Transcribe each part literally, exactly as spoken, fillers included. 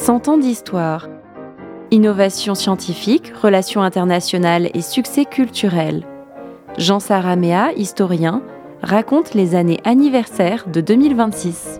cent ans d'histoire. Innovation scientifique, relations internationales et succès culturel. Jean Saraméa, historien, raconte les années anniversaires de deux mille vingt-six.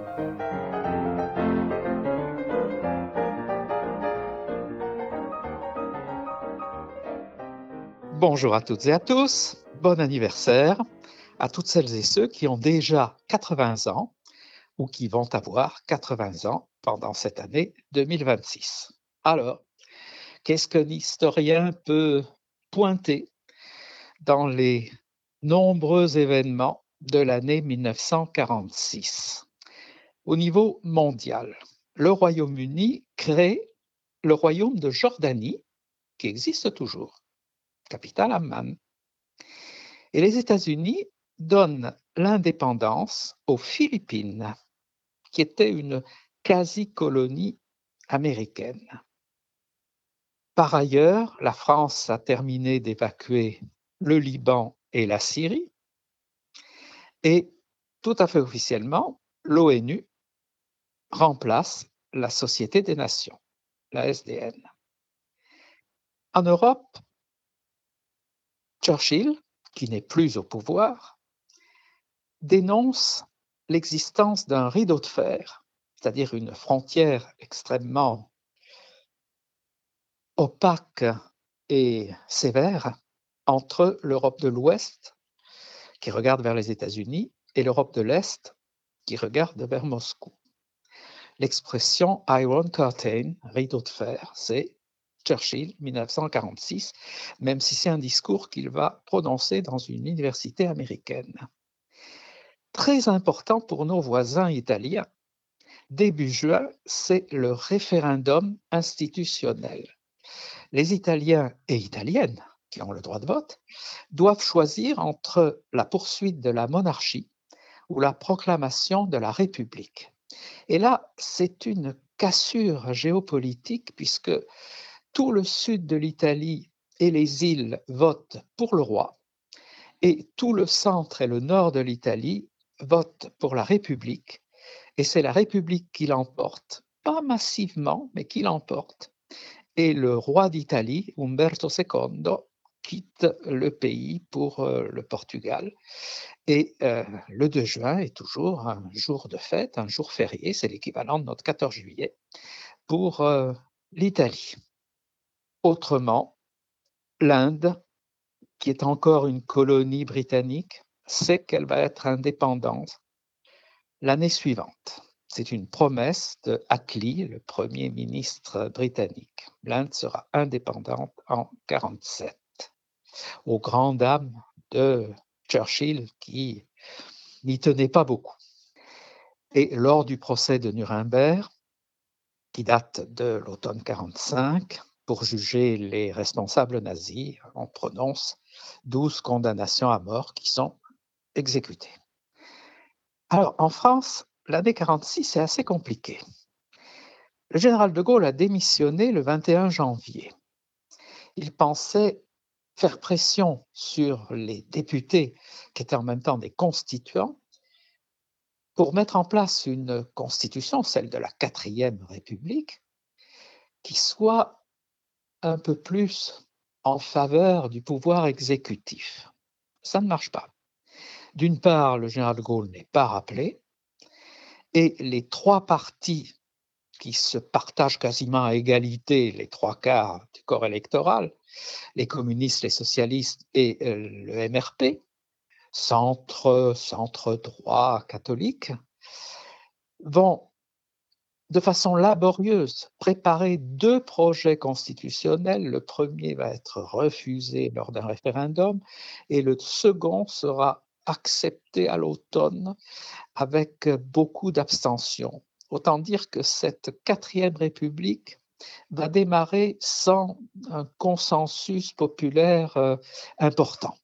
Bonjour à toutes et à tous, bon anniversaire à toutes celles et ceux qui ont déjà quatre-vingts ans ou qui vont avoir quatre-vingts ans pendant cette année deux mille vingt-six. Alors, qu'est-ce qu'un historien peut pointer dans les nombreux événements de l'année mille neuf cent quarante-six? Au niveau mondial, le Royaume-Uni crée le royaume de Jordanie, qui existe toujours, capitale Amman. Et les États-Unis donnent l'indépendance aux Philippines, qui était une quasi-colonie américaine. Par ailleurs, la France a terminé d'évacuer le Liban et la Syrie, et tout à fait officiellement, l'ONU remplace la Société des Nations, la S D N. En Europe, Churchill, qui n'est plus au pouvoir, dénonce l'existence d'un rideau de fer, c'est-à-dire une frontière extrêmement opaque et sévère entre l'Europe de l'Ouest, qui regarde vers les États-Unis, et l'Europe de l'Est, qui regarde vers Moscou. L'expression Iron Curtain, rideau de fer, c'est Churchill, mille neuf cent quarante-six, même si c'est un discours qu'il va prononcer dans une université américaine. Très important pour nos voisins italiens. Début juin, c'est le référendum institutionnel. Les Italiens et Italiennes, qui ont le droit de vote, doivent choisir entre la poursuite de la monarchie ou la proclamation de la République. Et là, c'est une cassure géopolitique puisque tout le sud de l'Italie et les îles votent pour le roi et tout le centre et le nord de l'Italie votent pour la République. Et c'est la République qui l'emporte, pas massivement, mais qui l'emporte. Et le roi d'Italie, Umberto secondo, quitte le pays pour euh, le Portugal. Et euh, le deux juin est toujours un jour de fête, un jour férié, c'est l'équivalent de notre quatorze juillet pour euh, l'Italie. Autrement, l'Inde, qui est encore une colonie britannique, sait qu'elle va être indépendante l'année suivante. C'est une promesse de Attlee, le premier ministre britannique. L'Inde sera indépendante en quarante-sept, aux grandes dames de Churchill qui n'y tenait pas beaucoup. Et lors du procès de Nuremberg, qui date de l'automne quarante-cinq, pour juger les responsables nazis, on prononce douze condamnations à mort qui sont exécutées. Alors, en France, l'année quarante-six est assez compliquée. Le général de Gaulle a démissionné le vingt et un janvier. Il pensait faire pression sur les députés, qui étaient en même temps des constituants, pour mettre en place une constitution, celle de la quatrième République, qui soit un peu plus en faveur du pouvoir exécutif. Ça ne marche pas. D'une part, le général de Gaulle n'est pas rappelé, et les trois partis qui se partagent quasiment à égalité les trois quarts du corps électoral, les communistes, les socialistes et le M R P, centre, centre droit catholique, vont de façon laborieuse préparer deux projets constitutionnels. Le premier va être refusé lors d'un référendum et le second sera accepté à l'automne avec beaucoup d'abstention. Autant dire que cette quatrième République va démarrer sans un consensus populaire euh, important.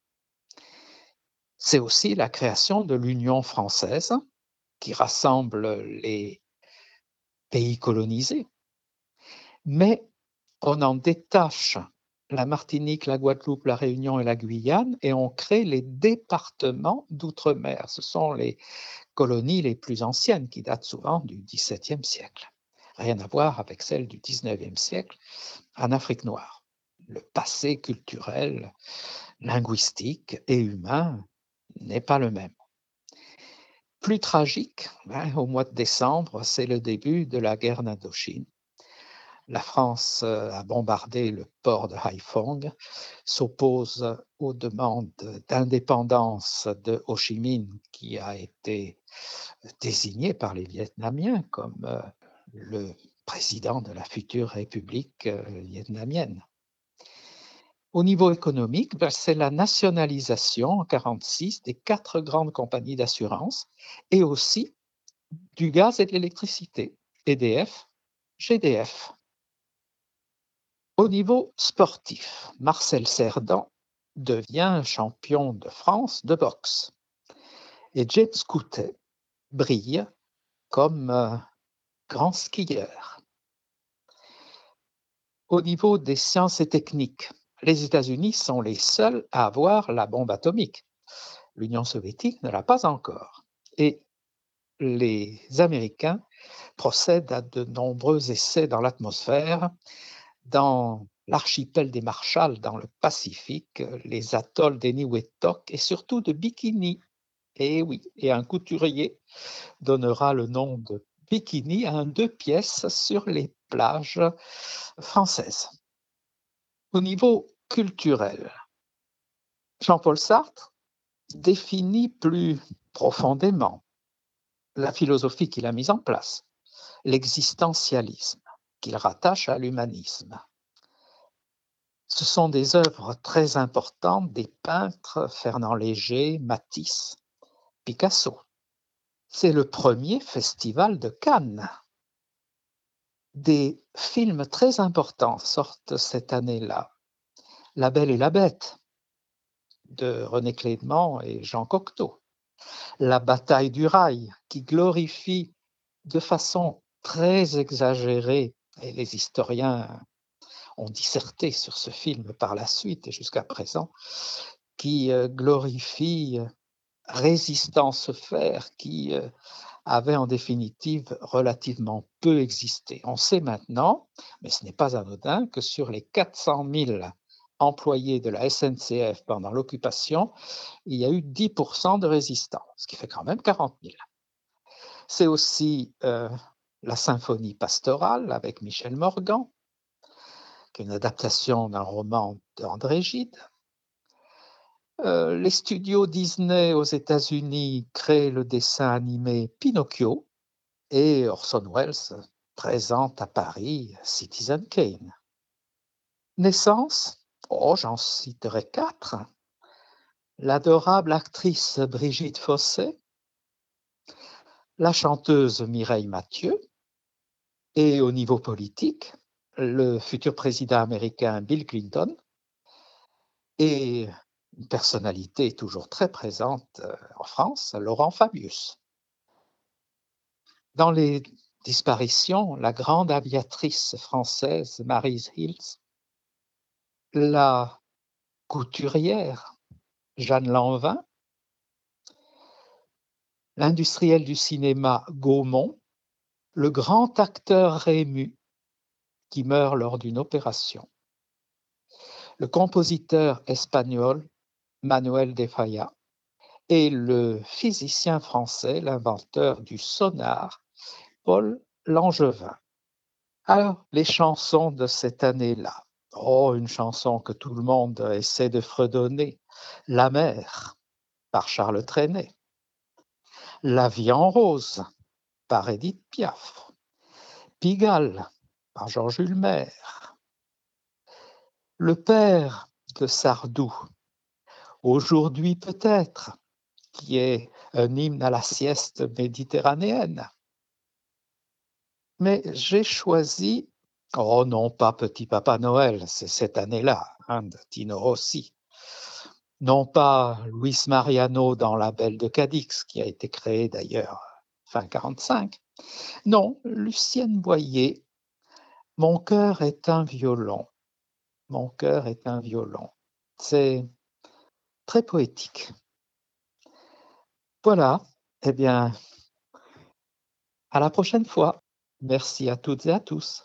C'est aussi la création de l'Union française qui rassemble les pays colonisés, mais on en détache la Martinique, la Guadeloupe, la Réunion et la Guyane et on crée les départements d'outre-mer. Ce sont les colonies les plus anciennes qui datent souvent du dix-septième siècle. rien à voir avec celle du dix-neuvième siècle en Afrique noire. Le passé culturel, linguistique et humain n'est pas le même. Plus tragique, hein, au mois de décembre, c'est le début de la guerre d'Indochine. La France a bombardé le port de Haiphong, s'oppose aux demandes d'indépendance de Ho Chi Minh, qui a été désigné par les Vietnamiens comme euh, le président de la future République euh, vietnamienne. Au niveau économique, ben, c'est la nationalisation en mille neuf cent quarante-six des quatre grandes compagnies d'assurance et aussi du gaz et de l'électricité, E D F, G D F. Au niveau sportif, Marcel Cerdan devient champion de France de boxe et James Coutet brille comme euh, grand skieur. Au niveau des sciences et techniques, les États-Unis sont les seuls à avoir la bombe atomique. L'Union soviétique ne l'a pas encore. Et les Américains procèdent à de nombreux essais dans l'atmosphère, dans l'archipel des Marshall, dans le Pacifique, les atolls d'Eniwetok et surtout de Bikini. Et oui, et un couturier donnera le nom de Bikini à un deux pièces sur les plages françaises. Au niveau culturel, Jean-Paul Sartre définit plus profondément la philosophie qu'il a mise en place, l'existentialisme, qu'il rattache à l'humanisme. Ce sont des œuvres très importantes des peintres Fernand Léger, Matisse, Picasso. C'est le premier festival de Cannes. Des films très importants sortent cette année-là. La Belle et la Bête de René Clément et Jean Cocteau. La Bataille du Rail qui glorifie de façon très exagérée, et les historiens ont disserté sur ce film par la suite et jusqu'à présent, qui glorifie Résistance Fer, qui avait en définitive relativement peu existé. On sait maintenant, mais ce n'est pas anodin, que sur les quatre cent mille employés de la S N C F pendant l'occupation, il y a eu dix pour cent de résistants, ce qui fait quand même quarante mille. C'est aussi euh, la symphonie pastorale avec Michel Morgan, qui est une adaptation d'un roman d'André Gide. Euh, les studios Disney aux États-Unis créent le dessin animé Pinocchio et Orson Welles présente à Paris Citizen Kane. Naissance, oh, j'en citerai quatre. L'adorable actrice Brigitte Fossé, la chanteuse Mireille Mathieu, et au niveau politique, le futur président américain Bill Clinton, et une personnalité toujours très présente en France, Laurent Fabius. Dans les disparitions, la grande aviatrice française Maryse Hills, la couturière Jeanne Lanvin, l'industriel du cinéma Gaumont, le grand acteur Rému qui meurt lors d'une opération, le compositeur espagnol Manuel de Falla et le physicien français, l'inventeur du sonar, Paul Langevin. Alors, les chansons de cette année-là. Oh, une chanson que tout le monde essaie de fredonner. La mer, par Charles Trenet. La vie en rose, par Édith Piaf. Pigalle, par Georges Hulmer. Le père de Sardou, Aujourd'hui peut-être, qui est un hymne à la sieste méditerranéenne. Mais j'ai choisi, oh non pas Petit Papa Noël, c'est cette année-là, hein, de Tino Rossi. Non pas Luis Mariano dans La Belle de Cadix, qui a été créé d'ailleurs fin quarante-cinq. Non, Lucienne Boyer, Mon cœur est un violon. Mon cœur est un violon. C'est très poétique. Voilà, eh bien, à la prochaine fois. Merci à toutes et à tous.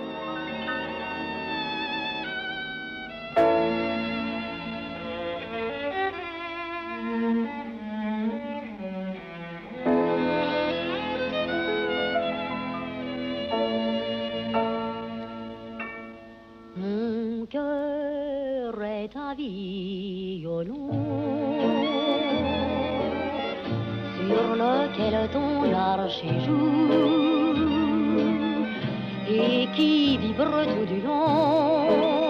Mon cœur est un violon sur lequel ton archer joue et qui vibre tout du long,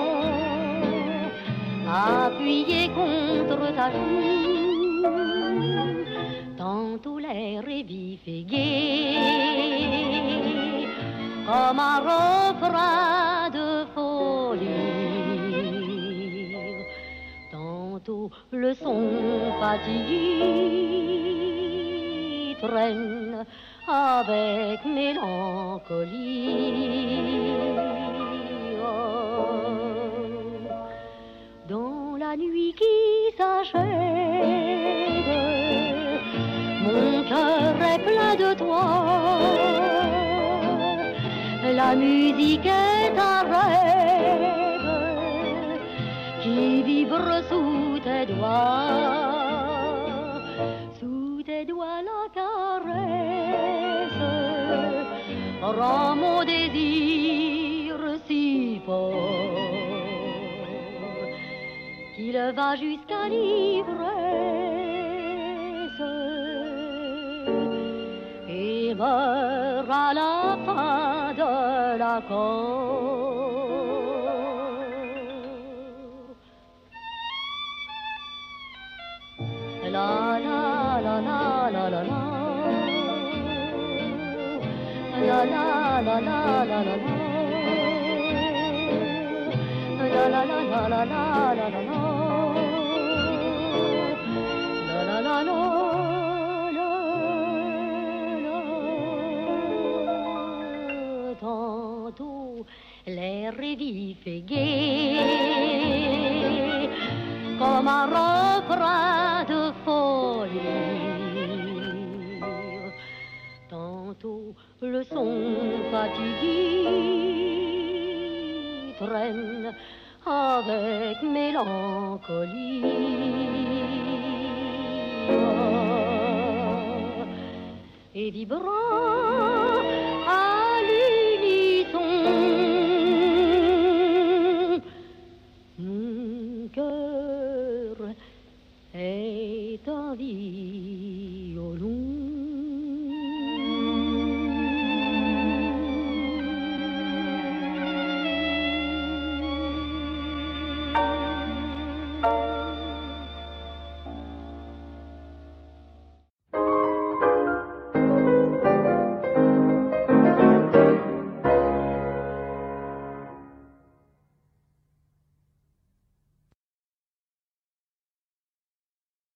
appuyé contre ta joue. Tantôt l'air est vif et gai, comme un refrain de folie. Tantôt le son fatigué traîne avec mélancolie. Oh, dans la nuit qui s'achève, mon cœur est plein de toi. La musique est un rêve qui vibre sous tes doigts. Sous tes doigts la caresse rend mon désir si fort qu'il va jusqu'à l'ivresse et meurt à la fin de l'accord. La la la la la la la. La la la la la la la. La la la la la la la la. La la la la. Tantôt l'air est vif et gai, comme un refrain de folie. Tantôt le son fatigué traîne avec mélancolie. Et vibrant